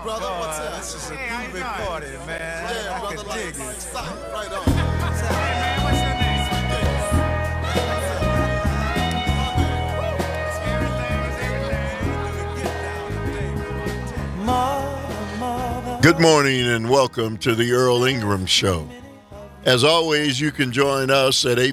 brother? What's up? This is a Hey, how you groovy doing? party, man. Yeah, I brother, can like, dig like it. solid, right on. Hey, man, what's your name? Good morning and welcome to the Earl Ingram Show. As always, you can join us at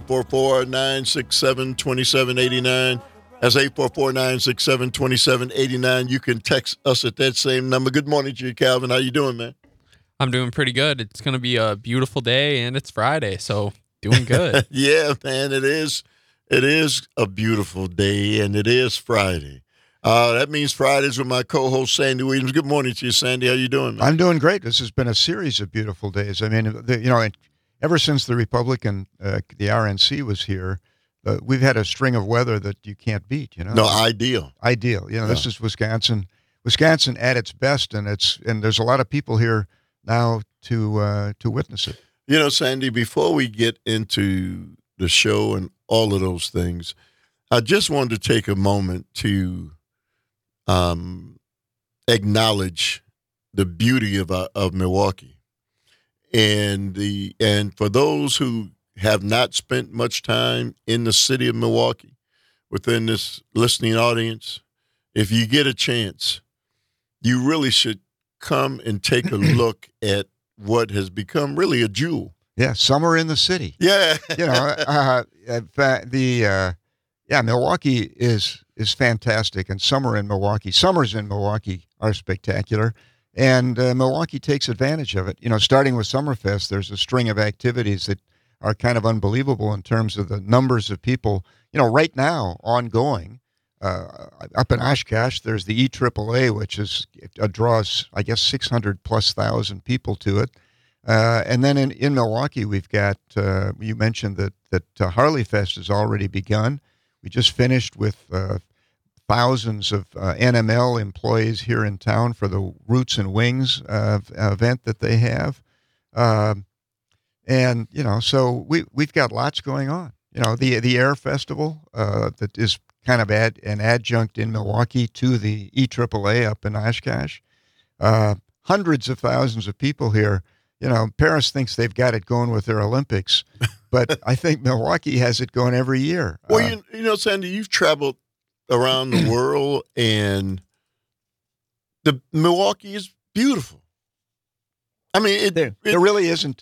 844-967-2789. That's 844-967-2789. You can text us at that same number. Good morning to you, Calvin. How you doing, man? I'm doing pretty good. It's going to be a beautiful day, and it's Friday, so doing good. Yeah, man, it is. It is a beautiful day, and it is Friday. That means Fridays with my co-host, Sandy Williams. Good morning to you, Sandy. How you doing, man? I'm doing great. This has been a series of beautiful days. I mean, ever since the Republican, the RNC was here, we've had a string of weather that you can't beat. No, ideal. Ideal. This is Wisconsin. Wisconsin at its best, and there's a lot of people here now to witness it. Sandy, before we get into the show and all of those things, I just wanted to take a moment to acknowledge the beauty of Milwaukee, and for those who have not spent much time in the city of Milwaukee, within this listening audience, if you get a chance, you really should come and take a look at what has become really a jewel. Yeah, summer in the city. Yeah, Milwaukee is fantastic, and summers in Milwaukee are spectacular, and Milwaukee takes advantage of it. Starting with Summerfest, there's a string of activities that are kind of unbelievable in terms of the numbers of people. Right now, ongoing, up in Oshkosh, there's the EAAA, which draws, I guess, 600,000+ people to it. And then in Milwaukee, we've got, you mentioned that Harley Fest has already begun. We just finished with thousands of NML employees here in town for the Roots and Wings event that they have. So we've got lots going on. The Air Festival that is kind of an adjunct in Milwaukee to the EAAA up in Oshkosh. Hundreds of thousands of people here. Paris thinks they've got it going with their Olympics, but I think Milwaukee has it going every year. Well, Sandy, you've traveled around the world, and the Milwaukee is beautiful. I mean, there really isn't.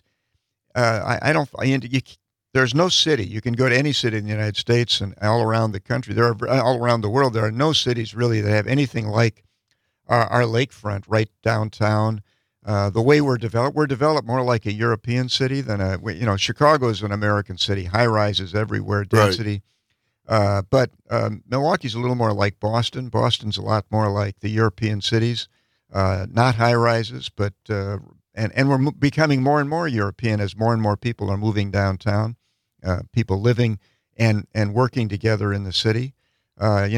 There's no city. You can go to any city in the United States and all around the country. All around the world. There are no cities really that have anything like our lakefront right downtown. The way we're developed more like a European city than Chicago is an American city, high rises everywhere, density. Right. But Milwaukee's a little more like Boston. Boston's a lot more like the European cities, not high rises, but and we're becoming more and more European as more and more people are moving downtown, people living and working together in the city. I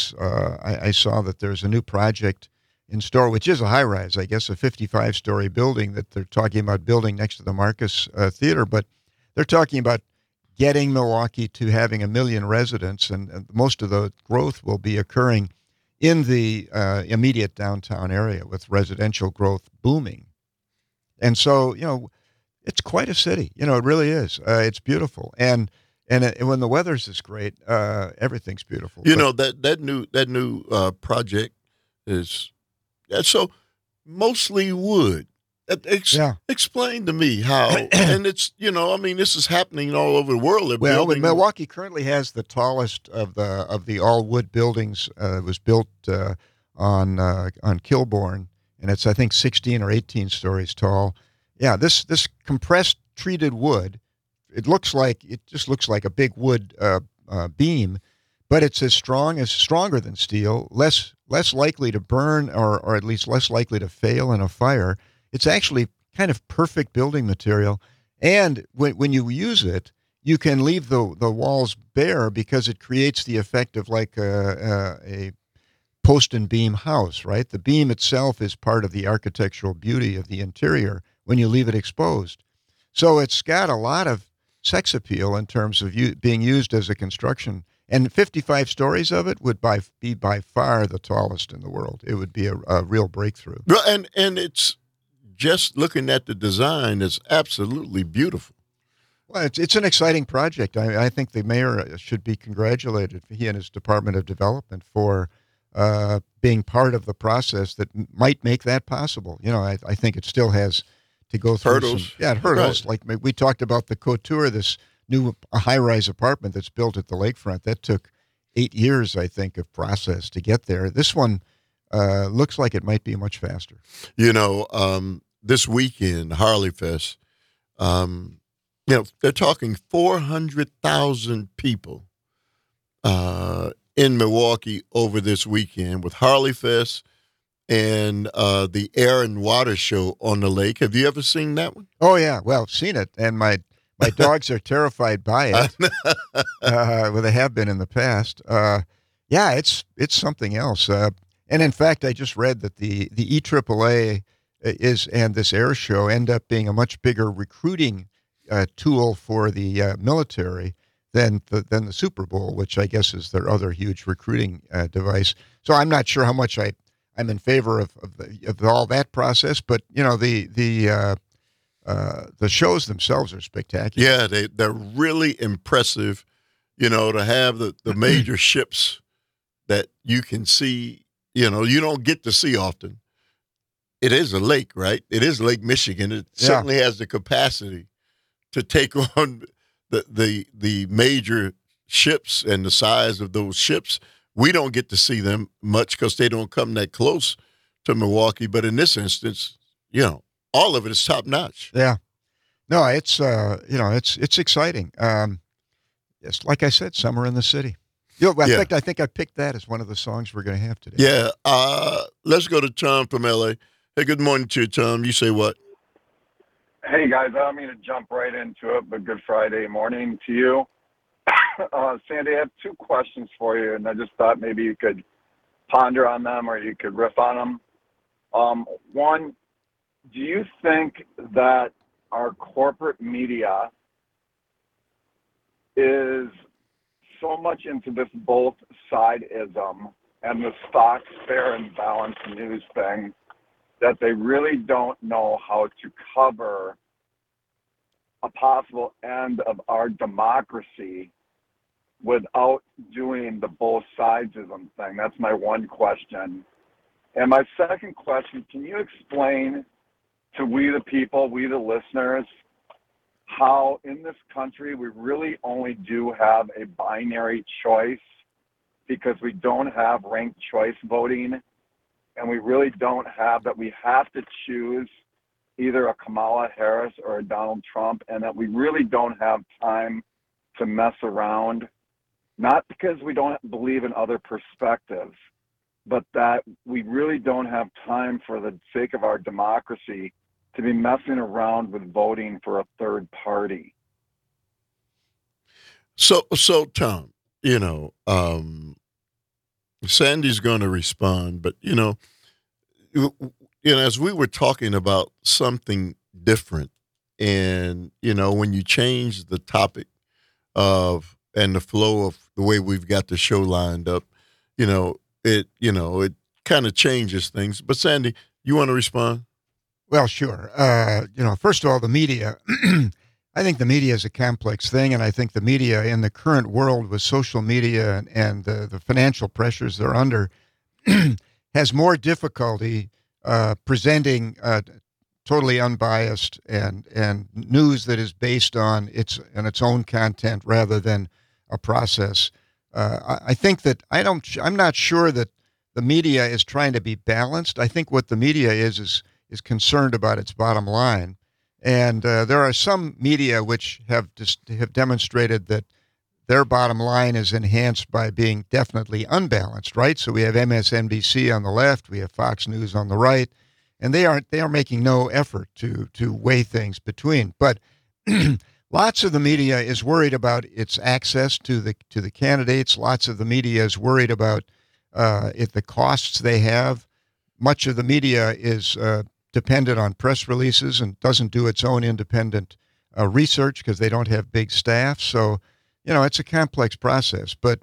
saw that there's a new project in store, which is a high-rise, I guess, a 55-story building that they're talking about building next to the Marcus Theater. But they're talking about getting Milwaukee to having 1 million residents, and most of the growth will be occurring in the immediate downtown area with residential growth booming. And so, it's quite a city. It really is. It's beautiful. And when the weather's this great, everything's beautiful. That new project is... So mostly wood. Explain to me how, and it's, this is happening all over the world. Milwaukee currently has the tallest of the all wood buildings. It was built on Kilbourne, and it's, I think, 16 or 18 stories tall. Yeah, this compressed treated wood, it just looks like a big wood beam, but it's stronger than steel, less likely to burn or at least less likely to fail in a fire. It's actually kind of perfect building material. And when you use it, you can leave the walls bare because it creates the effect of like a post and beam house, right? The beam itself is part of the architectural beauty of the interior when you leave it exposed. So it's got a lot of sex appeal in terms of being used as a construction And 55 stories of it would be by far the tallest in the world. It would be a real breakthrough. Well, and it's just looking at the design, it's absolutely beautiful. Well, it's an exciting project. I think the mayor should be congratulated, he and his Department of Development, for being part of the process that might make that possible. I think it still has to go through Hurdles. hurdles. Right. Like we talked about the Couture, this new high-rise apartment that's built at the lakefront. That took 8 years, I think, of process to get there. This one looks like it might be much faster. This weekend, Harley Fest, they're talking 400,000 people in Milwaukee over this weekend with Harley Fest and the Air and Water Show on the lake. Have you ever seen that one? Oh, yeah. Well, I've seen it, and my dogs are terrified by it. Well, they have been in the past. Yeah, it's something else. And in fact, I just read that the EAAA and this air show end up being a much bigger recruiting tool for the military than the Super Bowl, which I guess is their other huge recruiting device. So I'm not sure how much I'm in favor of all that process, but the shows themselves are spectacular. Yeah, they're really impressive. To have the major ships that you can see. You don't get to see often. It is a lake, right? It is Lake Michigan. It certainly has the capacity to take on the major ships and the size of those ships. We don't get to see them much because they don't come that close to Milwaukee. But in this instance, all of it is top notch. Yeah. No, it's it's exciting. Yes, like I said, summer in the city. In fact, I think I picked that as one of the songs we're going to have today. Yeah. Let's go to Tom from LA. Hey, good morning to you, Tom. You say what? Hey, guys, I don't mean to jump right into it, but good Friday morning to you. Sandy, I have 2 questions for you, and I just thought maybe you could ponder on them or you could riff on them. One, do you think that our corporate media is so much into this both sideism and the stocks fair and balanced news thing that they really don't know how to cover a possible end of our democracy without doing the both sidesism thing? That's my one question. And my second question, can you explain to we the people, we the listeners, how in this country we really only do have a binary choice because we don't have ranked choice voting, and we really don't have that we have to choose either a Kamala Harris or a Donald Trump, and that we really don't have time to mess around, not because we don't believe in other perspectives, but that we really don't have time for the sake of our democracy to be messing around with voting for a third party. So Tom, Sandy's going to respond, but as we were talking about something different, and when you change the topic and the flow of the way we've got the show lined up, it kind of changes things. But Sandy, you want to respond? Well, sure. First of all, the media, I think the media is a complex thing, and I think the media in the current world with social media and the financial pressures they're under has more difficulty presenting totally unbiased and news that is based on its own content rather than a process. I think that I'm not sure that the media is trying to be balanced. I think what the media is concerned about its bottom line. And there are some media which have demonstrated that their bottom line is enhanced by being definitely unbalanced, right? So we have MSNBC on the left, we have Fox News on the right, and they are making no effort to weigh things between. But lots of the media is worried about its access to the candidates. Lots of the media is worried about the costs they have. Much of the media is dependent on press releases and doesn't do its own independent research because they don't have big staff. So, it's a complex process. But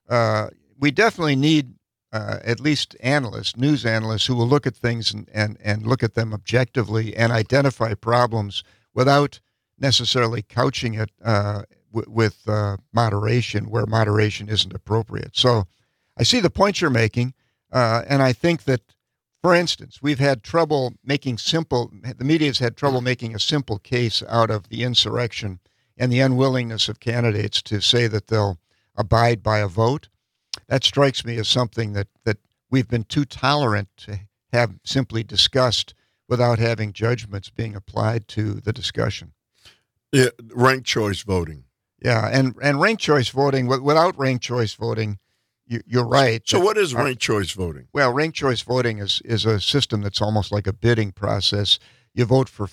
we definitely need at least analysts, news analysts, who will look at things and look at them objectively and identify problems without necessarily couching it with moderation where moderation isn't appropriate. So I see the point you're making, and I think that, for instance, we've had trouble the media's had trouble making a simple case out of the insurrection and the unwillingness of candidates to say that they'll abide by a vote. That strikes me as something that we've been too tolerant to have simply discussed without having judgments being applied to the discussion. Yeah, ranked choice voting. Yeah, and ranked choice voting, without ranked choice voting, you're right. So what is ranked choice voting? Well, ranked choice voting is a system that's almost like a bidding process. You vote for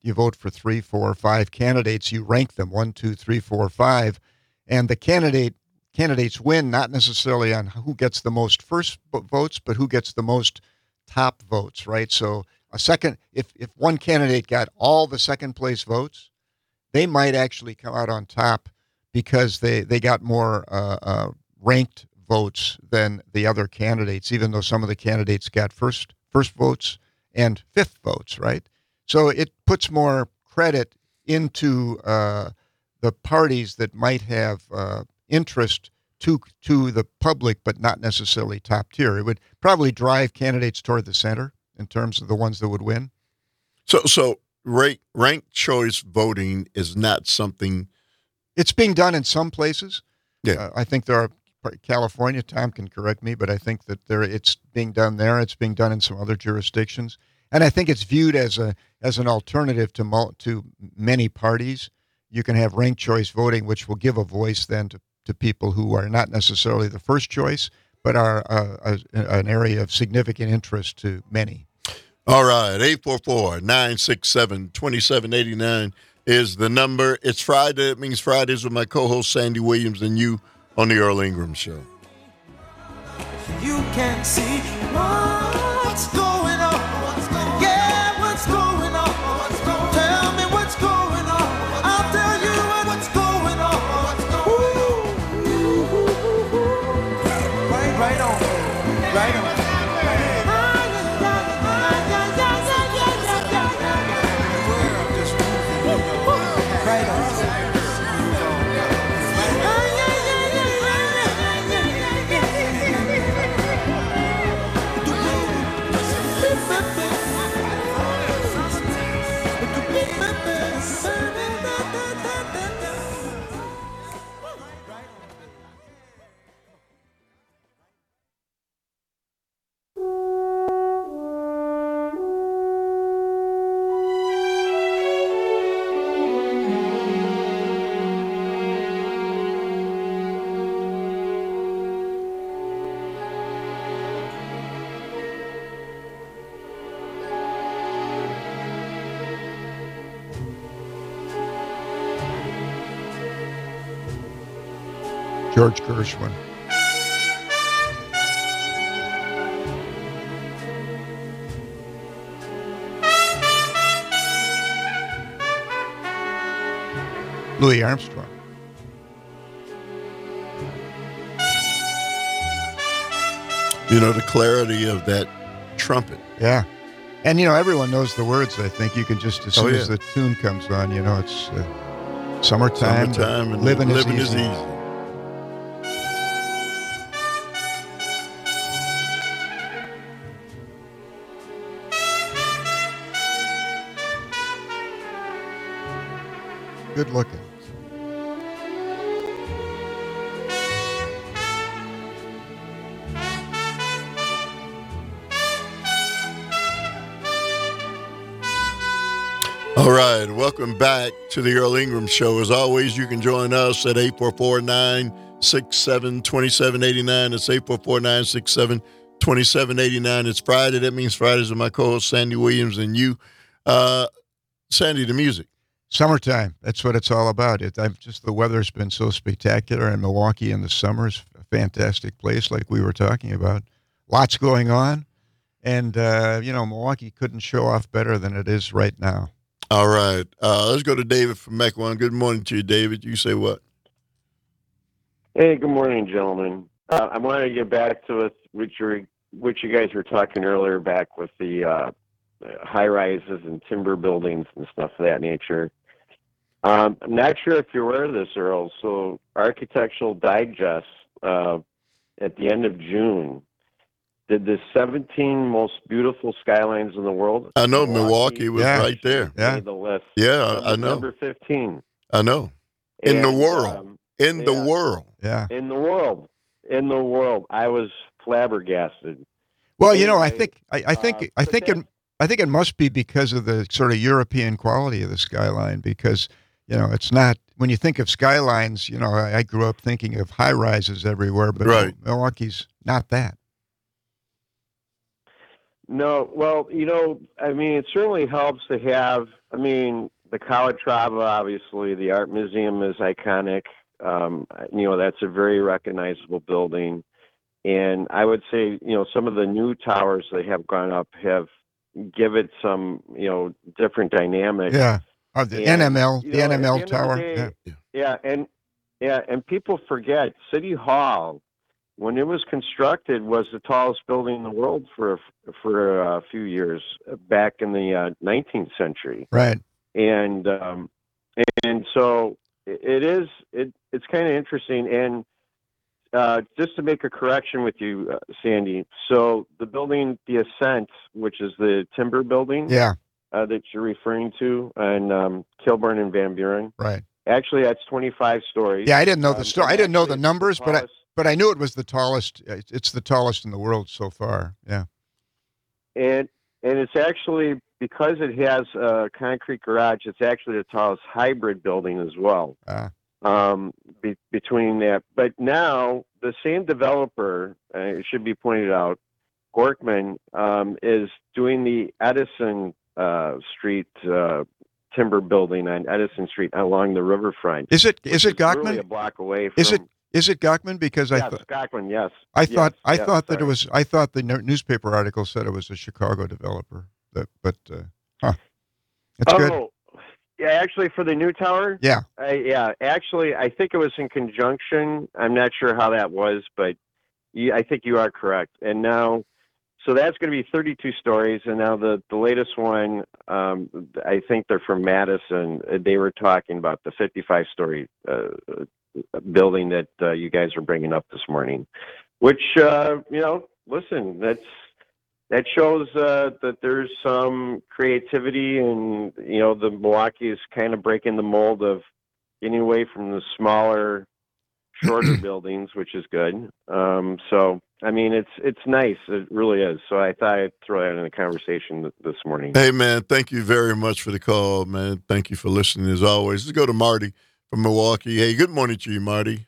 3, 4, 5 candidates. You rank them 1, 2, 3, 4, 5, and the candidates win not necessarily on who gets the most first votes, but who gets the most top votes. Right. So if one candidate got all the second place votes, they might actually come out on top because they got more ranked votes than the other candidates, even though some of the candidates got first votes and fifth votes, right? So it puts more credit into the parties that might have interest to the public, but not necessarily top tier. It would probably drive candidates toward the center in terms of the ones that would win. So ranked choice voting is not something. It's being done in some places. Yeah. I think there are California. Tom can correct me, but I think that it's being done there. It's being done in some other jurisdictions, and I think it's viewed as an alternative to many parties. You can have ranked choice voting, which will give a voice then to people who are not necessarily the first choice, but are an area of significant interest to many. All right, 844-967-2789 is the number. It's Friday. It means Fridays with my co-host Sandy Williams and you on the Earl Ingram Show. You can see what's going on. Yeah, what's going on? Tell me what's going on. I'll tell you what's going on. Right on. Right on. George Gershwin. Louis Armstrong. You know, the clarity of that trumpet. Yeah. And, everyone knows the words, I think. You can just, as soon as the tune comes on, it's summertime and living is is easy. easy. Good looking. All right, welcome back to the Earl Ingram Show. As always, you can join us at 844-967-2789. It's 844-967-2789. It's Friday. That means Fridays with my co-host Sandy Williams and you. Sandy, the music. Summertime. That's what it's all about. The weather's been so spectacular in Milwaukee in the summer. It's a fantastic place, like we were talking about. Lots going on. And, Milwaukee couldn't show off better than it is right now. All right. Let's go to David from Mequon. Good morning to you, David. You say what? Hey, good morning, gentlemen. I wanted to get back to which you guys were talking earlier, back with the high rises and timber buildings and stuff of that nature. I'm not sure if you're aware of this, Earl. So Architectural Digest at the end of June did the 17 most beautiful skylines in the world. I know Milwaukee was right there. Yeah. Made the list. Yeah, I know. Number 15. I know. In the And, world. In the yeah. world. Yeah. In the world. I was flabbergasted. Well, you know, Anyway, I think it must be because of the sort of European quality of the skyline, because, you know, it's not, when you think of skylines, you know, I grew up thinking of high rises everywhere, but Right. Milwaukee's not that. No, well, you know, I mean, it certainly helps to have, I mean, the Calatrava, obviously, the art museum is iconic. You know, that's a very recognizable building. And I would say, you know, some of the new towers that have gone up have give it some, you know, different dynamic. Yeah. The And, NML, you the know, at the NML end of the tower. day, Yeah. and people forget City Hall, when it was constructed, was the tallest building in the world for a few years back in the 19th century. Right. And so it's kind of interesting. And just to make a correction with you, Sandy, so the building, the Ascent, which is the timber building, Yeah. that you're referring to, and Kilburn and Van Buren, Right. actually that's 25 stories. Yeah. I didn't know the story. I didn't know the actually, it's numbers, tallest- but I knew it was the tallest. It's the tallest in the world so far. Yeah. and it's actually, because it has a concrete garage, it's actually the tallest hybrid building as well. Between that, but now the same developer, it should be pointed out, Gorkman, is doing the Edison Street timber building on Edison Street along the riverfront. Is it which Gockman? Really a block away from. Is it Gockman? Because Yes, Gockman. Yes. I thought that sorry. it was. I thought the newspaper article said it was a Chicago developer. But that's good. Oh, yeah. Actually, for the new tower. Yeah. Actually, I think it was in conjunction. I'm not sure how that was, but I think you are correct. And now, so that's going to be 32 stories. And now the latest one, I think they're from Madison. They were talking about the 55-story building that you guys are bringing up this morning, which, you know, listen, that shows that there's some creativity, and, you know, the Milwaukee is kind of breaking the mold of getting away from the smaller, shorter buildings, which is good. So, I mean, it's nice. It really is. So I thought I'd throw that in the conversation this morning. Hey, man, thank you very much for the call, man. Thank you for listening as always. Let's go to Marty from Milwaukee. Hey, good morning to you, Marty.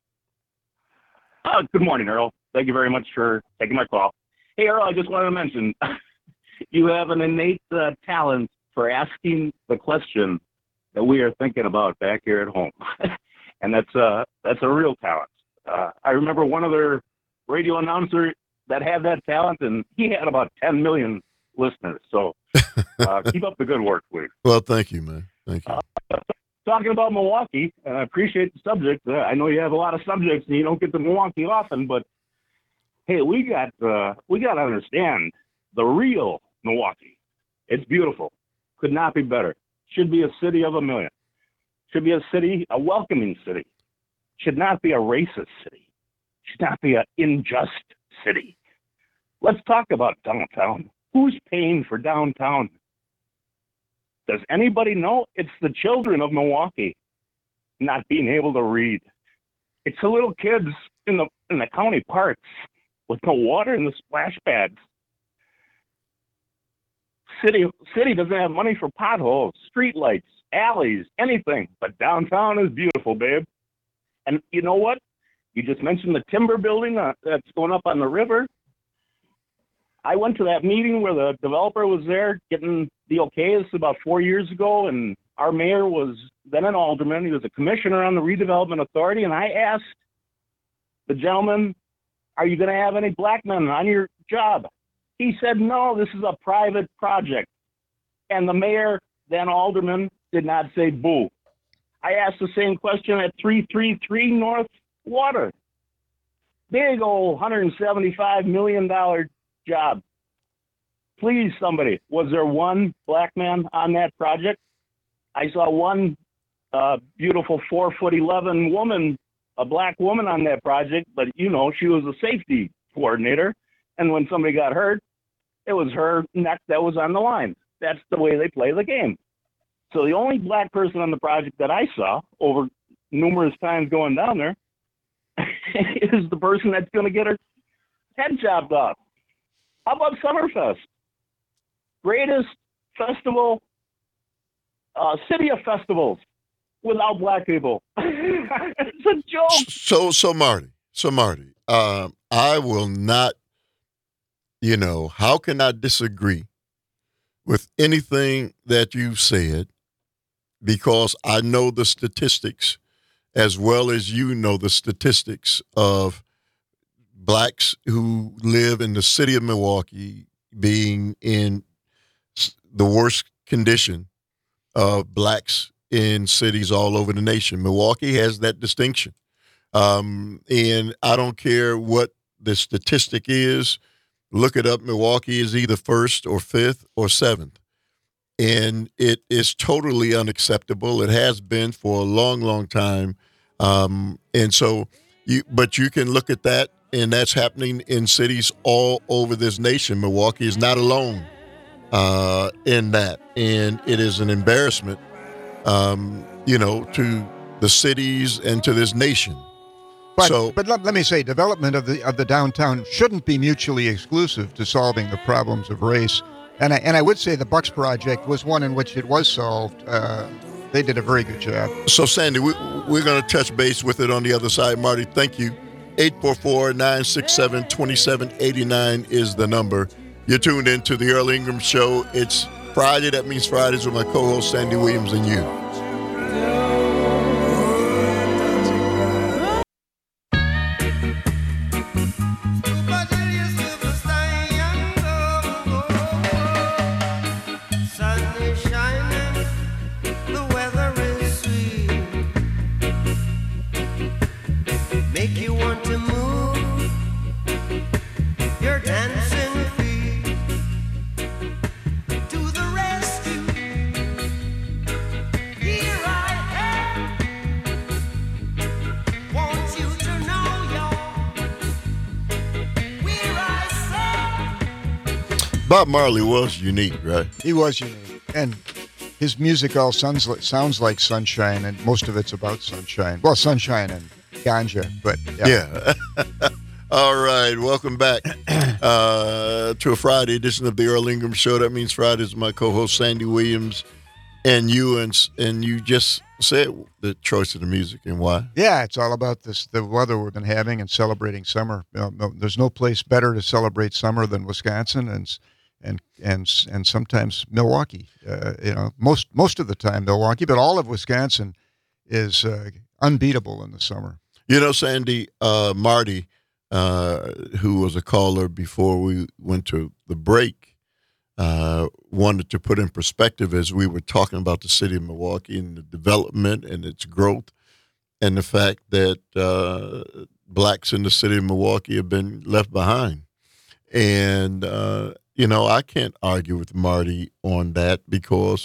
Good morning, Earl. Thank you very much for taking my call. Hey, Earl, I just wanted to mention you have an innate talent for asking the question that we are thinking about back here at home. And that's a real talent. I remember one other radio announcer that had that talent, and he had about 10 million listeners. So keep up the good work, please. Well, thank you, man. Thank you. Talking about Milwaukee, and I appreciate the subject. I know you have a lot of subjects, and you don't get to Milwaukee often, but hey, we got to understand the real Milwaukee. It's beautiful. Could not be better. Should be a city of a million. Should be a welcoming city. Should not be a racist city. Should not be an unjust city. Let's talk about downtown. Who's paying for downtown? Does anybody know? It's the children of Milwaukee not being able to read. It's the little kids in the county parks with no water in the splash pads. City doesn't have money for potholes, streetlights, alleys, anything. But downtown is beautiful, babe. And you know what? You just mentioned the timber building that's going up on the river. I went to that meeting where the developer was there getting the okay. This was about 4 years ago, and our mayor was then an alderman. He was a commissioner on the redevelopment authority, and I asked the gentleman, are you going to have any black men on your job? He said, no, this is a private project. And the mayor, then alderman, did not say boo. I asked the same question at 333 North Water. Big old $175 million job. Please, somebody, was there one black man on that project? I saw one beautiful 4'11" woman, a black woman on that project, but she was a safety coordinator. And when somebody got hurt, it was her neck that was on the line. That's the way they play the game. So the only black person on the project that I saw over numerous times going down there is the person that's going to get her head chopped off. How about Summerfest? Greatest festival, city of festivals without black people. It's a joke. So Marty, I will not, how can I disagree with anything that you've said, because I know the statistics as well as you know the statistics of blacks who live in the city of Milwaukee being in the worst condition of blacks in cities all over the nation. Milwaukee has that distinction. And I don't care what the statistic is. Look it up. Milwaukee is either first or fifth or seventh. And it is totally unacceptable. It has been for a long, long time. And so but you can look at that, and that's happening in cities all over this nation. Milwaukee is not alone in that. And it is an embarrassment, to the cities and to this nation. But let me say, development of the downtown shouldn't be mutually exclusive to solving the problems of race. And I would say the Bucks project was one in which it was solved. They did a very good job. So, Sandy, we're going to touch base with it on the other side. Marty, thank you. 844-967-2789 is the number. You're tuned in to the Earl Ingram Show. It's Friday. That means Fridays with my co-host, Sandy Williams, and you. Bob Marley was unique, right? He was unique. And his music all sounds like sunshine, and most of it's about sunshine. Well, sunshine and ganja, but yeah. All right, welcome back to a Friday edition of the Earl Ingram Show. That means Fridays with my co-host, Sandy Williams, and you. And you just said the choice of the music and why. Yeah, it's all about the weather we've been having and celebrating summer. There's no place better to celebrate summer than Wisconsin and sometimes Milwaukee. Most of the time Milwaukee, but all of Wisconsin is unbeatable in the summer. Sandy, Marty, who was a caller before we went to the break, wanted to put in perspective as we were talking about the city of Milwaukee and the development and its growth, and the fact that blacks in the city of Milwaukee have been left behind. And I can't argue with Marty on that because,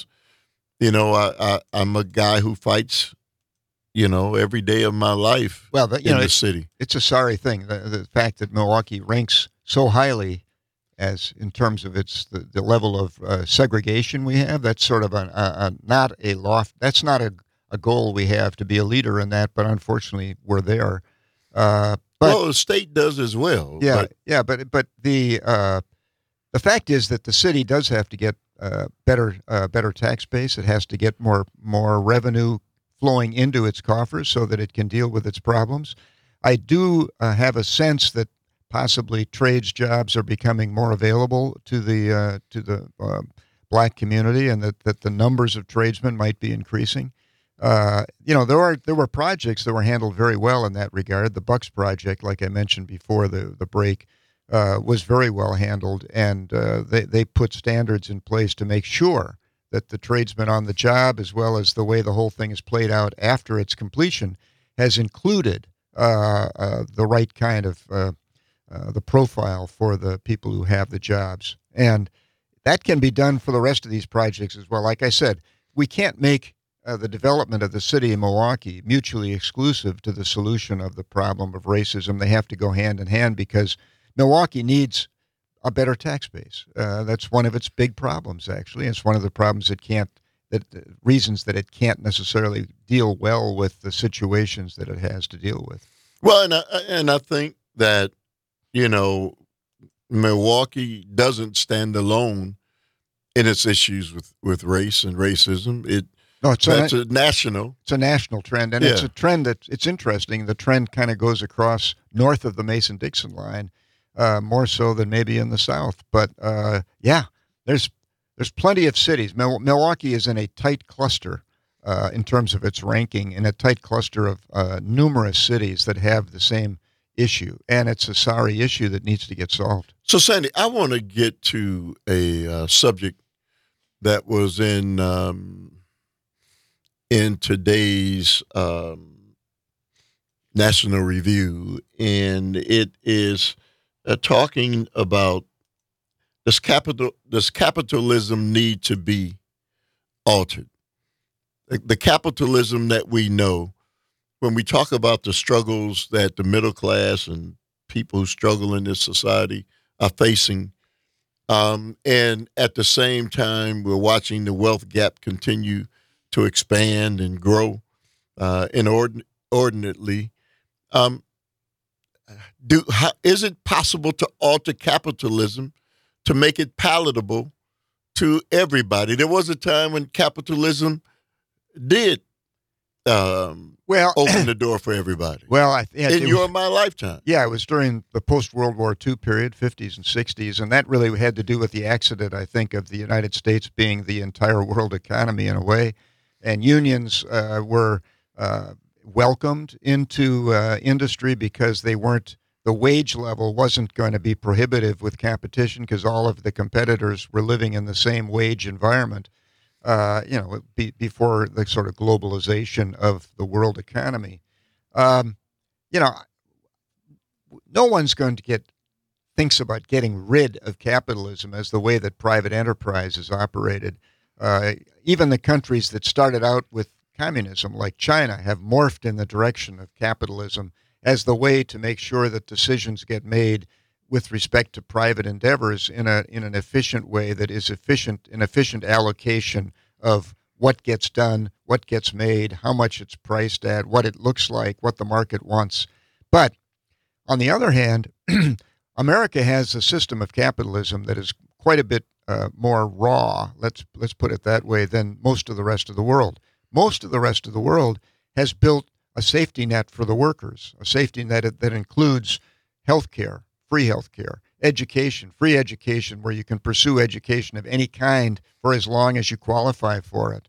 I'm a guy who fights, every day of my life in the city. It's a sorry thing, the fact that Milwaukee ranks so highly as in terms of the level of segregation we have. That's sort of not a loft. That's not a goal we have to be a leader in that, but unfortunately we're there. But the state does as well. Yeah, but the fact is that the city does have to get better tax base. It has to get more revenue flowing into its coffers so that it can deal with its problems. I do have a sense that possibly trades jobs are becoming more available to the black community, and that the numbers of tradesmen might be increasing. There were projects that were handled very well in that regard. The Bucks project, like I mentioned before the break, was very well handled, and they put standards in place to make sure that the tradesman on the job, as well as the way the whole thing is played out after its completion, has included the right kind of the profile for the people who have the jobs. And that can be done for the rest of these projects as well. Like I said, we can't make the development of the city of Milwaukee mutually exclusive to the solution of the problem of racism. They have to go hand in hand because Milwaukee needs a better tax base. That's one of its big problems, actually. It's one of the problems reasons that it can't necessarily deal well with the situations that it has to deal with. Well, and I think that, Milwaukee doesn't stand alone in its issues with race and racism. It's a national. It's a national trend, and it's a trend it's interesting. The trend kind of goes across north of the Mason-Dixon line, more so than maybe in the south. But there's plenty of cities. Milwaukee is in a tight cluster in terms of its ranking, in a tight cluster of numerous cities that have the same issue, and it's a sorry issue that needs to get solved. So, Sandy, I want to get to a subject that was in today's National Review, and it is talking about does capitalism need to be altered? The capitalism that we know, when we talk about the struggles that the middle class and people who struggle in this society are facing, and at the same time, we're watching the wealth gap continue to expand and grow inordinately. Is it possible to alter capitalism to make it palatable to everybody? There was a time when capitalism did open the door for everybody. Well, in my lifetime. Yeah, it was during the post-World War II period, 50s and 60s, and that really had to do with the accident, I think, of the United States being the entire world economy in a way. And unions were welcomed into industry because the wage level wasn't going to be prohibitive with competition because all of the competitors were living in the same wage environment, before the sort of globalization of the world economy. No one's going to thinks about getting rid of capitalism as the way that private enterprise is operated. Even the countries that started out with communism, like China, have morphed in the direction of capitalism as the way to make sure that decisions get made with respect to private endeavors in an efficient way that is an efficient allocation of what gets done, what gets made, how much it's priced at, what it looks like, what the market wants. But on the other hand, America has a system of capitalism that is quite a bit more raw, let's put it that way, than most of the rest of the world. Most of the rest of the world has built a safety net for the workers, a safety net that includes health care, free health care, education, free education where you can pursue education of any kind for as long as you qualify for it,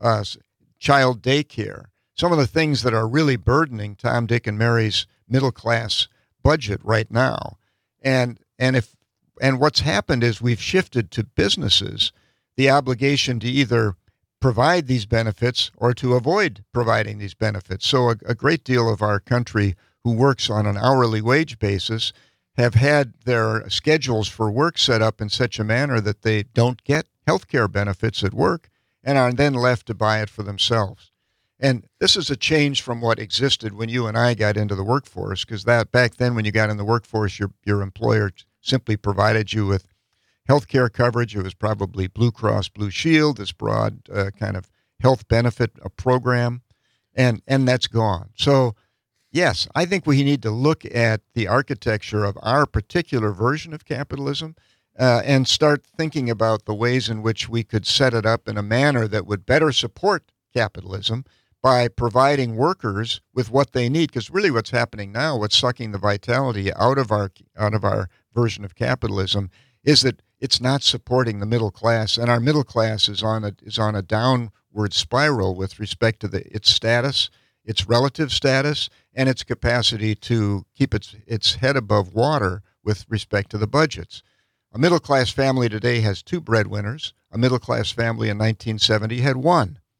child daycare, some of the things that are really burdening Tom, Dick, and Mary's middle-class budget right now. And what's happened is we've shifted to businesses the obligation to either provide these benefits or to avoid providing these benefits. So a great deal of our country who works on an hourly wage basis have had their schedules for work set up in such a manner that they don't get health care benefits at work and are then left to buy it for themselves. And this is a change from what existed when you and I got into the workforce, because that back then when you got in the workforce, your employer simply provided you with health care coverage. It was probably Blue Cross Blue Shield, this broad kind of health benefit program, and that's gone. So, yes, I think we need to look at the architecture of our particular version of capitalism and start thinking about the ways in which we could set it up in a manner that would better support capitalism by providing workers with what they need. Because really what's happening now, what's sucking the vitality out of our version of capitalism is that it's not supporting the middle class, and our middle class is on a downward spiral with respect to its status, its relative status, and its capacity to keep its head above water with respect to the budgets. A middle class family today has two breadwinners. A middle class family in 1970 had one.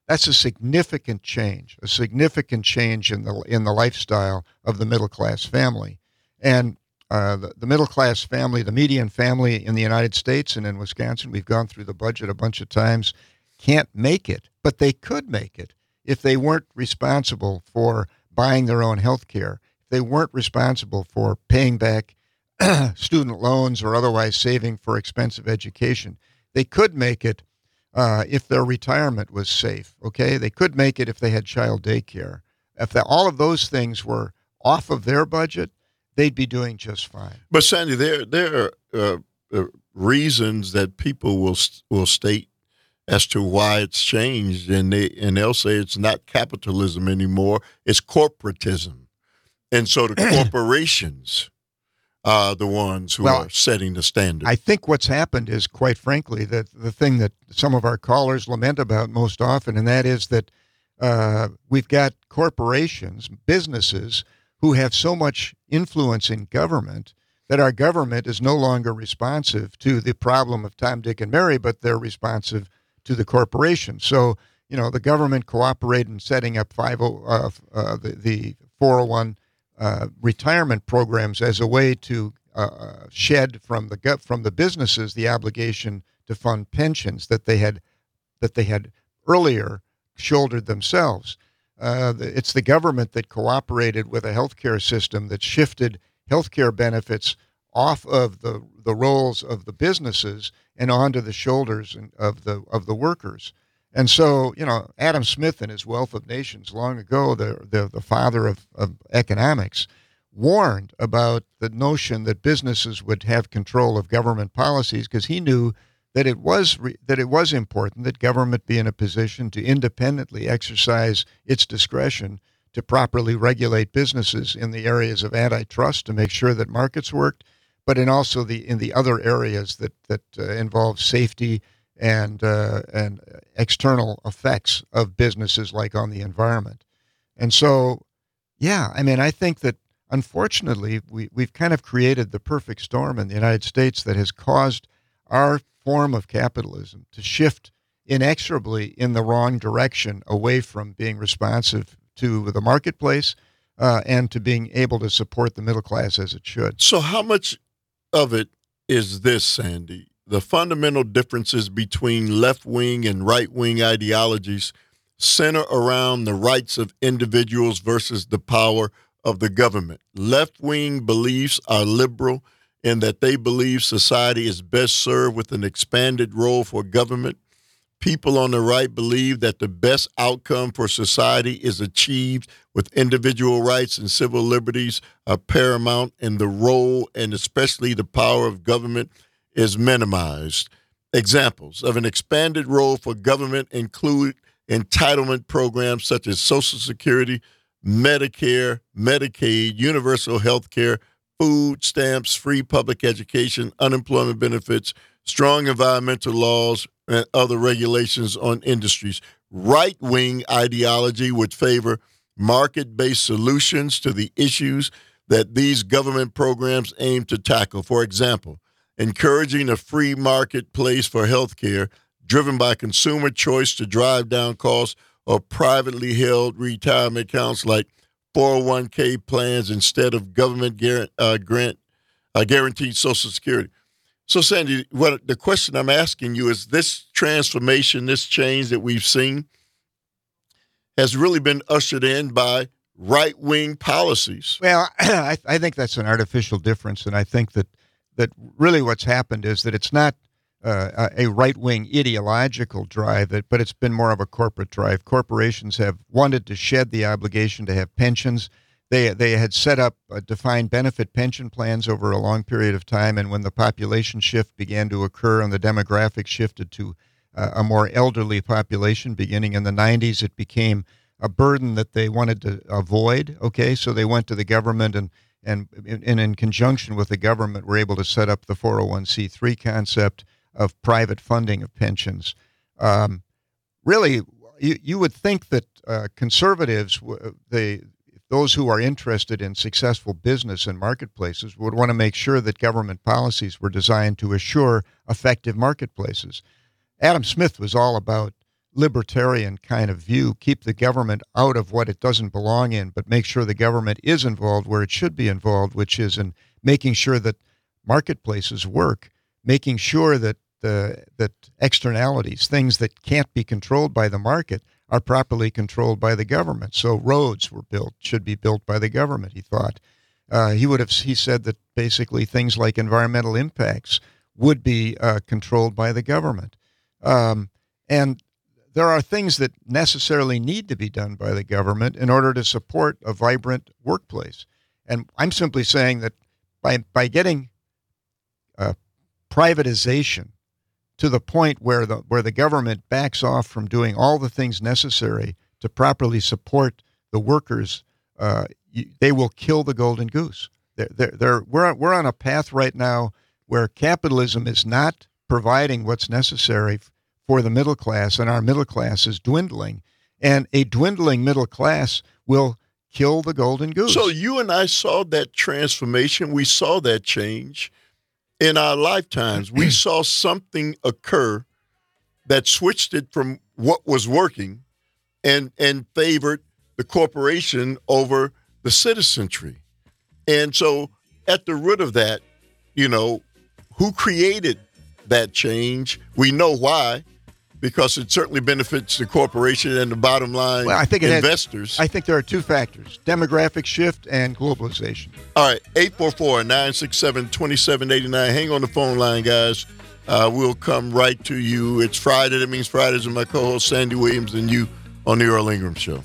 That's a significant change in the lifestyle of the middle class family, and the middle class family, the median family in the United States and in Wisconsin, we've gone through the budget a bunch of times, can't make it, but they could make it if they weren't responsible for buying their own health care, if they weren't responsible for paying back student loans or otherwise saving for expensive education. They could make it if their retirement was safe, okay? They could make it if they had child daycare. If all of those things were off of their budget, they'd be doing just fine. But Sandy, there are reasons that people will state as to why it's changed, and they'll say it's not capitalism anymore; it's corporatism, and so the corporations are the ones who are setting the standard. I think what's happened is, quite frankly, that the thing that some of our callers lament about most often, and that is that we've got corporations, businesses, who have so much influence in government that our government is no longer responsive to the problem of Tom, Dick, and Mary, but they're responsive to the corporation. So, the government cooperated in setting up the 401 retirement programs as a way to shed from the businesses the obligation to fund pensions that they had earlier shouldered themselves. It's the government that cooperated with a healthcare system that shifted healthcare benefits off of the roles of the businesses and onto the shoulders of the workers. And so, Adam Smith in his Wealth of Nations long ago, the father of economics, warned about the notion that businesses would have control of government policies because he knew that it was important that government be in a position to independently exercise its discretion to properly regulate businesses in the areas of antitrust to make sure that markets worked, but in the other areas that involve safety and external effects of businesses, like on the environment. And so, I think that unfortunately we've kind of created the perfect storm in the United States that has caused our form of capitalism to shift inexorably in the wrong direction, away from being responsive to the marketplace and to being able to support the middle class as it should. So how much of it is this, Sandy? The fundamental differences between left-wing and right-wing ideologies center around the rights of individuals versus the power of the government. Left-wing beliefs are liberal in that they believe society is best served with an expanded role for government. People on the right believe that the best outcome for society is achieved with individual rights and civil liberties are paramount, and the role and especially the power of government is minimized. Examples of an expanded role for government include entitlement programs such as Social Security, Medicare, Medicaid, universal health care, food stamps, free public education, unemployment benefits, strong environmental laws, and other regulations on industries. Right-wing ideology would favor market-based solutions to the issues that these government programs aim to tackle. For example, encouraging a free marketplace for health care driven by consumer choice to drive down costs, or privately held retirement accounts like 401k plans instead of government guaranteed Social Security. So, Sandy, the question I'm asking you is, this transformation, this change that we've seen has really been ushered in by right-wing policies. Well, I think that's an artificial difference, and I think that really what's happened is that it's not a right-wing ideological drive, but it's been more of a corporate drive. Corporations have wanted to shed the obligation to have pensions. They had set up defined benefit pension plans over a long period of time, and when the population shift began to occur and the demographics shifted to a more elderly population beginning in the 90s, it became a burden that they wanted to avoid. Okay, so they went to the government and in conjunction with the government were able to set up the 401c3 concept of private funding of pensions. Really, you would think that conservatives, those who are interested in successful business and marketplaces, would want to make sure that government policies were designed to assure effective marketplaces. Adam Smith was all about libertarian kind of view, keep the government out of what it doesn't belong in, but make sure the government is involved where it should be involved, which is in making sure that marketplaces work, making sure that that externalities, things that can't be controlled by the market, are properly controlled by the government. So roads should be built by the government, he thought. He said that basically things like environmental impacts would be controlled by the government. And there are things that necessarily need to be done by the government in order to support a vibrant workplace. And I'm simply saying that by getting privatization to the point where the government backs off from doing all the things necessary to properly support the workers, they will kill the golden goose. We're on a path right now where capitalism is not providing what's necessary for the middle class, and our middle class is dwindling. And a dwindling middle class will kill the golden goose. So you and I saw that transformation. We saw that change in our lifetimes. We saw something occur that switched it from what was working and favored the corporation over the citizenry. And so at the root of that, who created that change? We know why, because it certainly benefits the corporation and the bottom line investors. I think there are two factors: demographic shift and globalization. All right, 844-967-2789. Hang on the phone line, guys. We'll come right to you. It's Friday. That means Fridays with my co-host Sandy Williams and you on the Earl Ingram Show.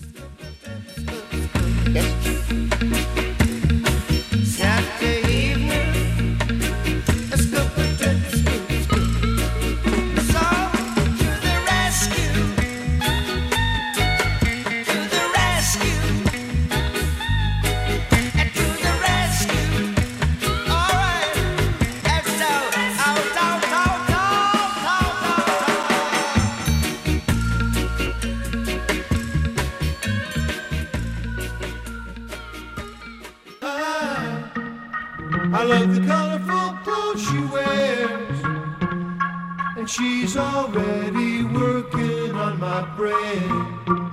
I love the colorful clothes she wears, and she's already working on my brain.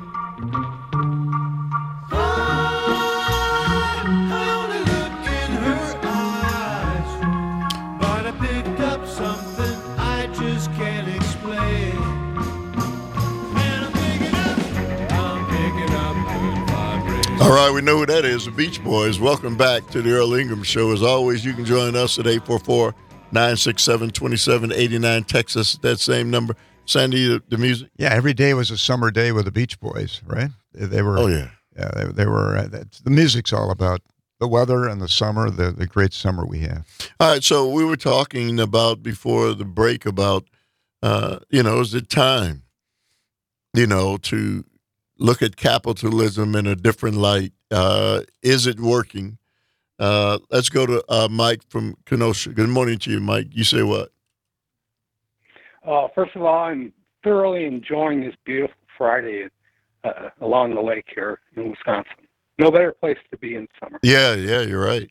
I only look in her eyes, but I picked up something I just can't explain. And I'm picking up good vibrations. All right, we know who that is, the Beach Boys. Welcome back to the Earl Ingram Show. As always, you can join us at 844-967-2789. Text us at that same number. Sandy, the music? Yeah, every day was a summer day with the Beach Boys, right? They were. Oh, yeah. Yeah, they were. The music's all about the weather and the summer, the great summer we have. All right, so we were talking about before the break about, is it time, to look at capitalism in a different light? Is it working? Let's go to Mike from Kenosha. Good morning to you, Mike. You say what? First of all, I'm thoroughly enjoying this beautiful Friday along the lake here in Wisconsin. No better place to be in summer. Yeah, you're right.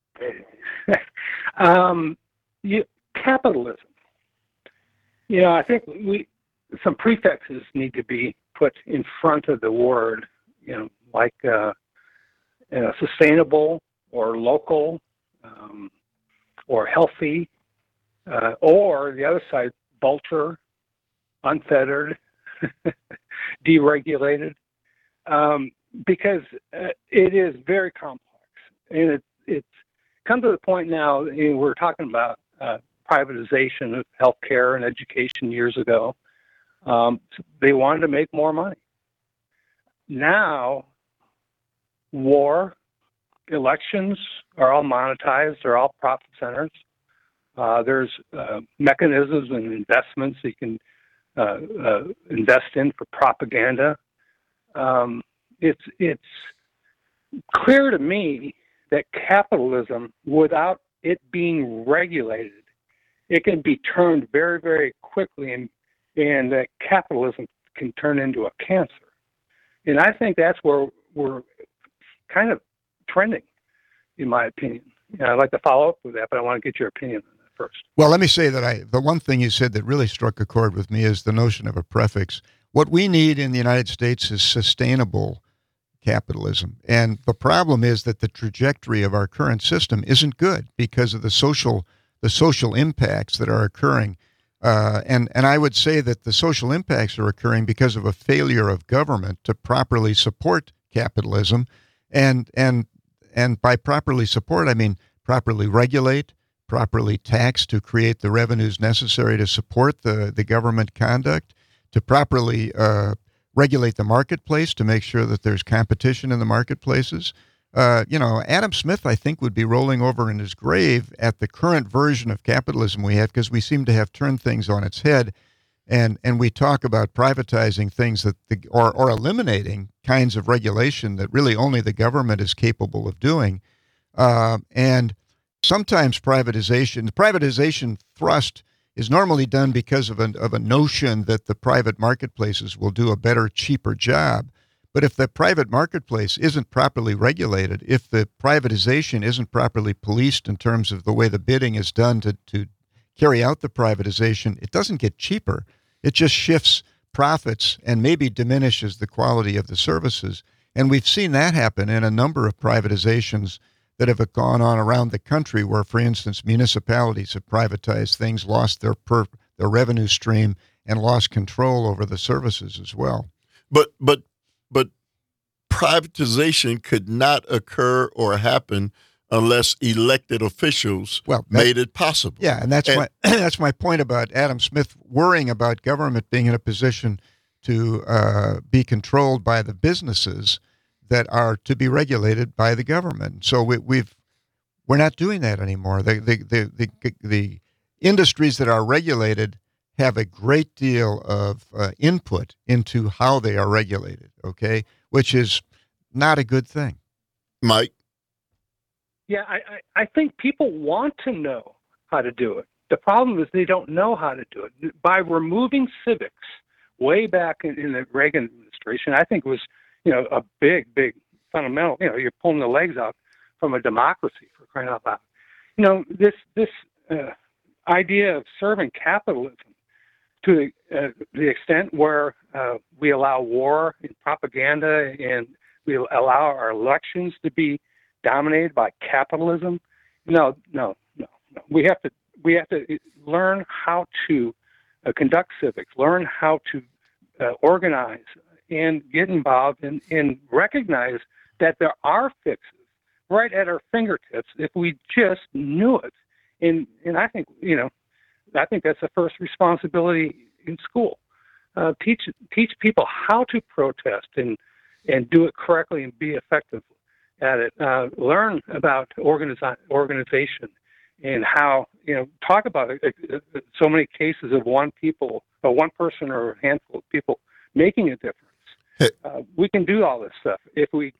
Capitalism. I think some prefixes need to be put in front of the word, like sustainable or local or healthy, or the other side, vulture, unfettered, deregulated, because it is very complex. And it's come to the point now, we're talking about privatization of healthcare and education years ago. They wanted to make more money. Now, war, elections are all monetized. They're all profit centers. There's mechanisms and investments you can invest in for propaganda. It's clear to me that capitalism, without it being regulated, it can be turned very, very quickly, and that capitalism can turn into a cancer. And I think that's where we're kind of trending, in my opinion. I'd like to follow up with that, but I want to get your opinion on that first. Well, let me say that the one thing you said that really struck a chord with me is the notion of a prefix. What we need in the United States is sustainable capitalism. And the problem is that the trajectory of our current system isn't good because of the social impacts that are occurring. And I would say that the social impacts are occurring because of a failure of government to properly support capitalism. And by properly support, I mean properly regulate, properly tax to create the revenues necessary to support the government conduct, to properly regulate the marketplace to make sure that there's competition in the marketplaces. Adam Smith, I think, would be rolling over in his grave at the current version of capitalism we have, because we seem to have turned things on its head, and we talk about privatizing things or eliminating kinds of regulation that really only the government is capable of doing. And sometimes the privatization thrust is normally done because of a notion that the private marketplaces will do a better, cheaper job. But if the private marketplace isn't properly regulated, if the privatization isn't properly policed in terms of the way the bidding is done to carry out the privatization, it doesn't get cheaper. It just shifts profits and maybe diminishes the quality of the services. And we've seen that happen in a number of privatizations that have gone on around the country where, for instance, municipalities have privatized things, lost their revenue stream, and lost control over the services as well. But privatization could not occur or happen unless elected officials made it possible. Yeah, and that's my point about Adam Smith worrying about government being in a position to be controlled by the businesses that are to be regulated by the government. So we're not doing that anymore. The industries that are regulated have a great deal of input into how they are regulated, okay, which is not a good thing. Mike? Yeah, I think people want to know how to do it. The problem is they don't know how to do it. By removing civics way back in the Reagan administration, I think it was a big fundamental. You're pulling the legs out from a democracy, for crying out loud. This idea of serving capitalism to the extent where we allow war and propaganda, and we allow our elections to be dominated by capitalism. No. We have to learn how to conduct civics, learn how to organize, and get involved and recognize that there are fixes right at our fingertips if we just knew it. And I think that's the first responsibility in school. Teach people how to protest and do it correctly and be effective at it. Learn about organization and how talk about so many cases of one person or a handful of people making a difference. We can do all this stuff if we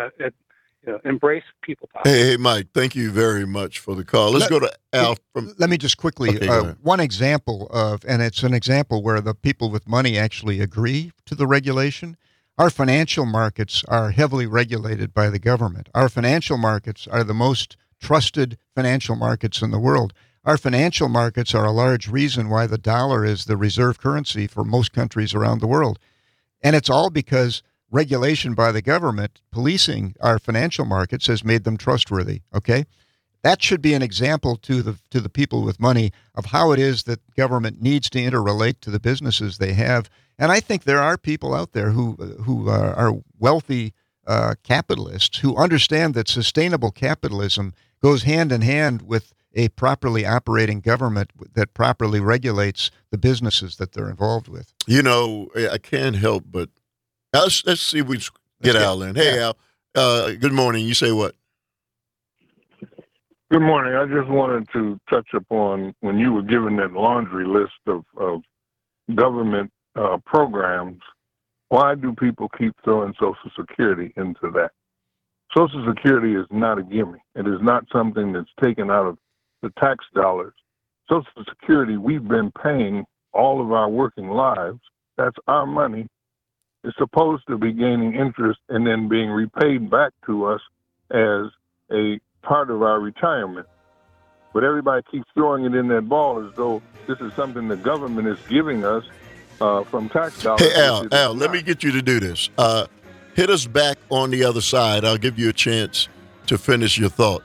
embrace people power. Hey, Mike, thank you very much for the call. Let's go to Al. Let me just quickly, one example and it's an example where the people with money actually agree to the regulation. Our financial markets are heavily regulated by the government. Our financial markets are the most trusted financial markets in the world. Our financial markets are a large reason why the dollar is the reserve currency for most countries around the world. And it's all because regulation by the government policing our financial markets has made them trustworthy, okay? That should be an example to the people with money of how it is that government needs to interrelate to the businesses they have. And I think there are people out there who are wealthy capitalists who understand that sustainable capitalism goes hand in hand with a properly operating government that properly regulates the businesses that they're involved with. I can't help but let's see if we get Al in. Hey, Al. Good morning. You say what? Good morning. I just wanted to touch upon when you were given that laundry list of government programs. Why do people keep throwing Social Security into that? Social Security is not a gimme. It is not something that's taken out of the tax dollars. Social Security, we've been paying all of our working lives. That's our money. It's supposed to be gaining interest and then being repaid back to us as a part of our retirement. But everybody keeps throwing it in that ball as though this is something the government is giving us from tax dollars. Hey, which it is Al, let not. me get you to do this. Hit us back on the other side. I'll give you a chance to finish your thought.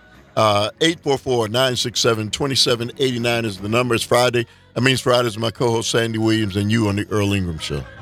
844-967-2789 is the number. It's Friday. That means Friday is my co-host Sandy Williams and you on the Earl Ingram Show.